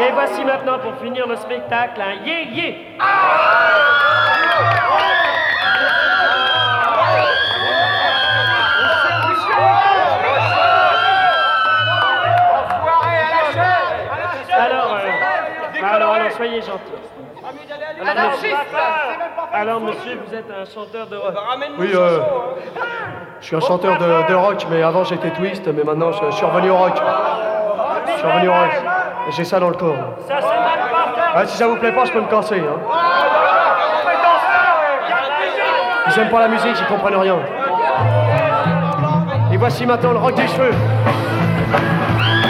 Et voici maintenant pour finir le spectacle un yé-yé. Alors, soyez gentil. Alors, monsieur, vous êtes un chanteur de rock. Oui, je suis un chanteur de rock, mais avant j'étais twist, mais maintenant je suis revenu au rock. Je suis revenu au rock. Et j'ai ça dans le corps. Ça, c'est même pas Ah, si ça vous plaît pas, je peux me casser. Hein. Ils aiment pas la musique, ils comprennent rien. Et voici maintenant le rock des cheveux.